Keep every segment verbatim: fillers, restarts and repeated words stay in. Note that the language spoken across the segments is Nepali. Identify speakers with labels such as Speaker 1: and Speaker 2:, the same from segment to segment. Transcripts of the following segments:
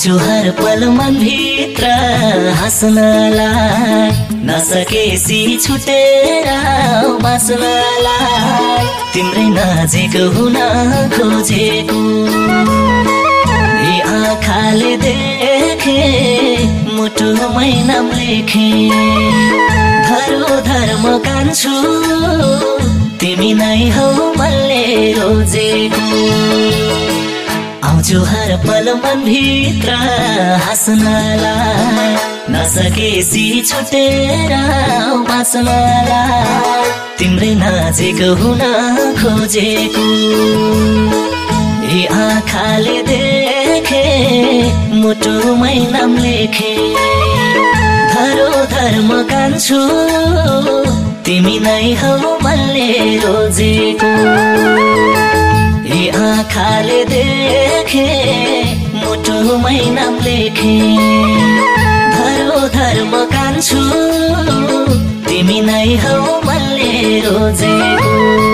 Speaker 1: आउँछु हर पल मनभित्र हाँस्नलाई, नसकेसी छुटेर बाँच्नलाई, तिम्रै नजिक हुन खोजेको यी आँखाले देखे, मुटुमै नाम लेखे, धरो धर्म कान्छु तिमी नै हौ मैले रोजेको। आउँछु हर पल मनभित्र हाँस्नलाई, नसकेसी छुटेर बाँच्नलाई, तिम्रै नजिक हुन खोजेको यी आँखाले देखे, मुटुमै नाम लेखे, धरो धर्म कान्छु तिमी नै हौ मैले रोजेको यी आँखाले देखे, मुटुमै नाम लेखे, धरो धर्म कान्छु तिमी नै हौ मैले रोजेको।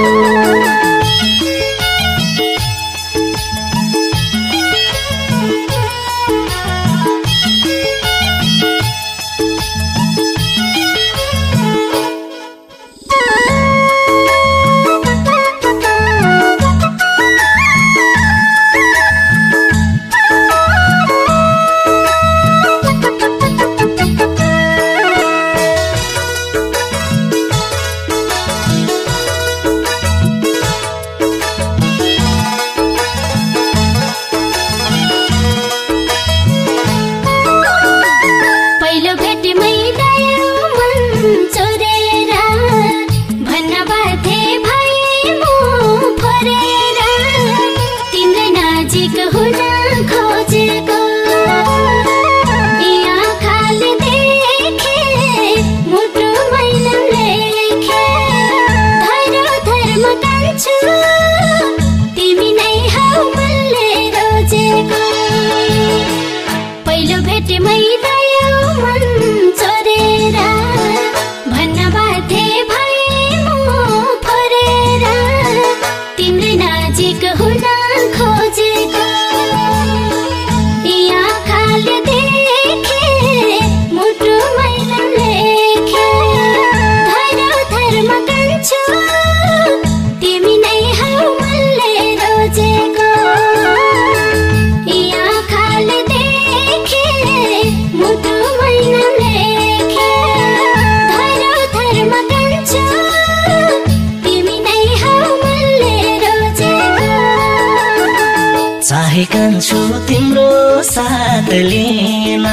Speaker 1: कान्छु तिम्रो साथ लिन,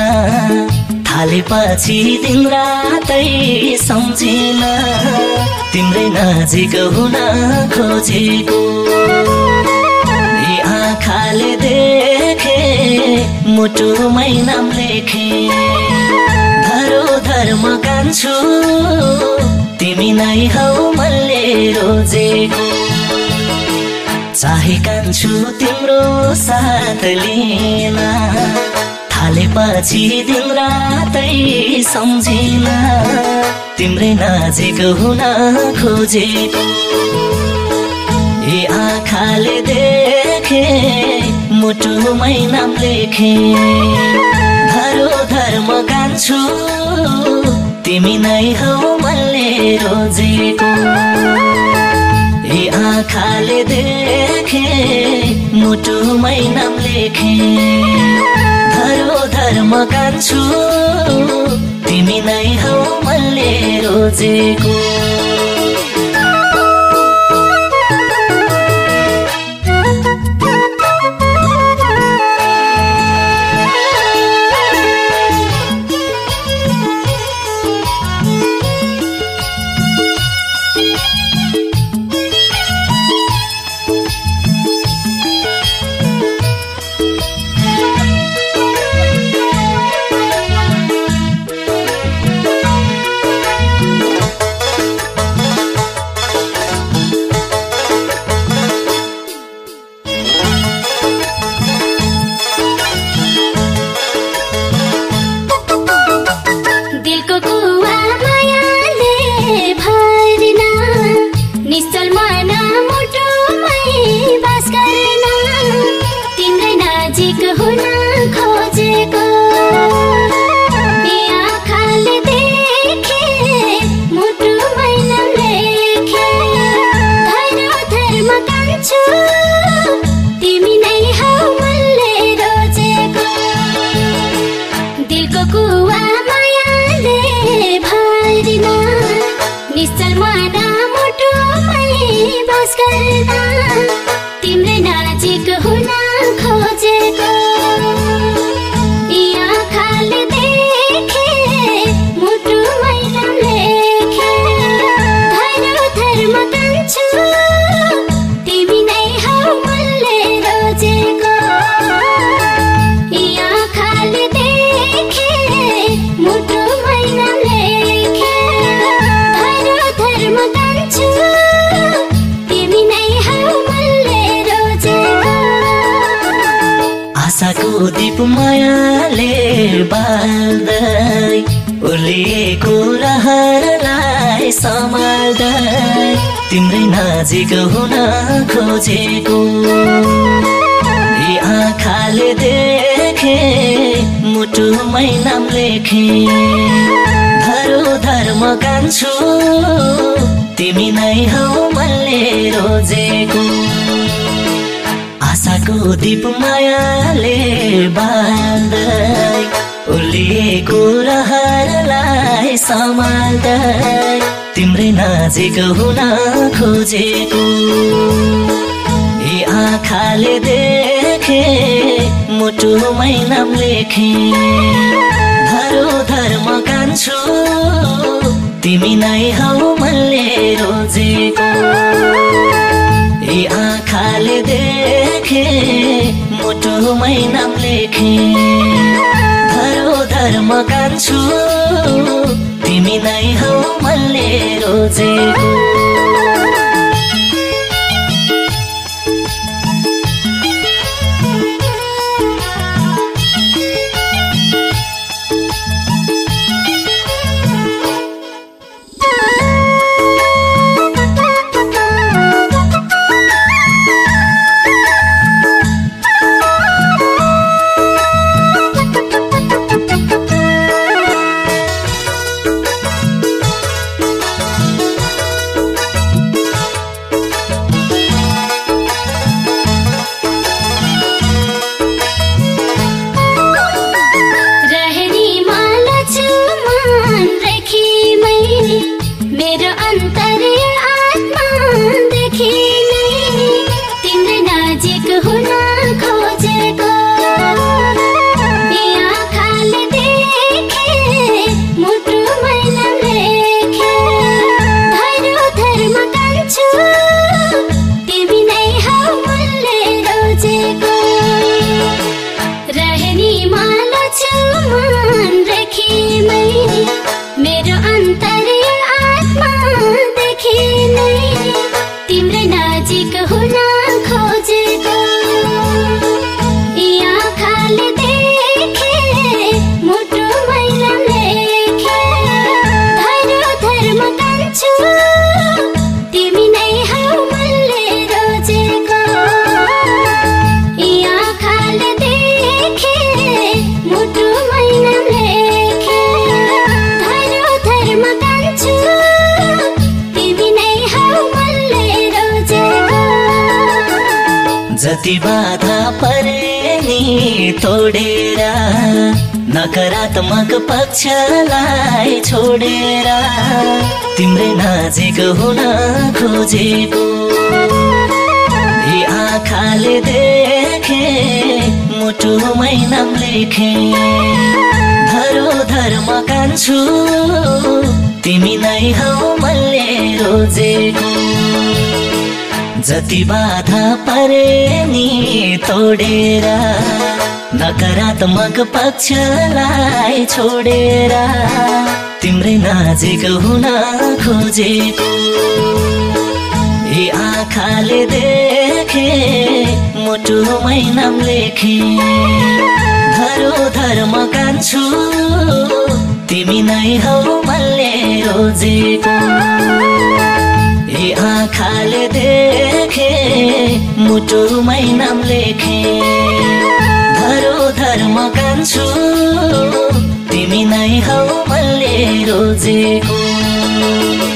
Speaker 1: थालेपछि दिन रातै सम्झिन, तिम्रै नजिक हुन खोजेको यी आँखाले देखे, मुटुमै नाम लेखे, धरो धर्म कान्छु तिमी नै हौ मैले रोजेको। चाहे कान्छु तिम्रो साथ लिन, थालेपछि दिन रातै सम्झिन, तिम्रै नजिक हुन खोजेको यी आँखाले देखे, मुटुमै नाम लेखे, धरो धर्म कान्छु तिमी नै हौ मैले रोजेको यी आँखाले देखे, मुटुमै नाम लेखे, धरो धर्म कान्छु तिमी नै हौ मैले रोजेको।
Speaker 2: सपना मुटुमै बस गर्दा तिम्रै नजिक हुन खोजेको या खाली देखे मुटुमै नाम लेखे धरो धर्म कान्छु तिमी नै हौ मनले रोजेको या खाली देखे मुटुमै नाम लेखे धरो धर्म कान्छु तिमी नै हौ मनले रोजेको
Speaker 1: आशाको दीप मायाले बाल्दै उलिएको रहरलाई सम्हाल्दै तिम्रै नजिक हुन खोजेको यी आँखाले देखे मुटुमै नाम लेखे धरो धर्म कान्छु तिमी नै हौ मनले रोजेको आशाको दीप मायाले बाल्दै उलिएको रहरलाई सम्हाल्दै तिम्रै नजिक हुन खोजेको यी आँखाले देखे मुटुमै नाम लेखे धरो धर्म कान्छु तिमी नै हौ मनले रोजेको यी आँखाले देखे मुटुमै नाम लेखे धरो धर्म कान्छु तिमी नै हौ मनले रोजेको
Speaker 2: मेरो अन्तर्य आत्मा देखि नै तिम्रै नजिक हुन खोजेको यी आँखाले देखे मुटुमै नाम लेखे धरो धर्म कान्छु तिमी नै हौ मनले रोजेको रहनी माला छु मन रेखी मैले मेरो अन्तर्य देखि नै तिम्रै नजिक हुन खोजेको यी आँखाले देखे मुटुमै नाम लेखे धरो धर्म कान्छु तिमी नै हौ मनले रोजेको यी आँखाले देखे मुटुमै नाम लेखे धरो धर्म कान्छु
Speaker 1: जति बाधा परे नि तोडेर नकारात्मक पक्षलाई छोडेर तिम्रै नजिक हुन खोजेको यी आँखाले देखे मुटुमै नाम लेखे धरो धर्म कान्छु तिमी नै हौ मनले रोजेको जति बाधा परे नि तोडेर नकारात्मक पक्षलाई छोडेर तिम्रै नजिक हुन खोजेको यी आँखाले देखे मुटुमै नाम लेखे धरो धर्म कान्छु तिमी नै हौ मनले रोजेको यी आँखाले देखे मुटुमै नाम लेखे धरो धर्म कान्छु तिमी नै हौ मनले रोजेको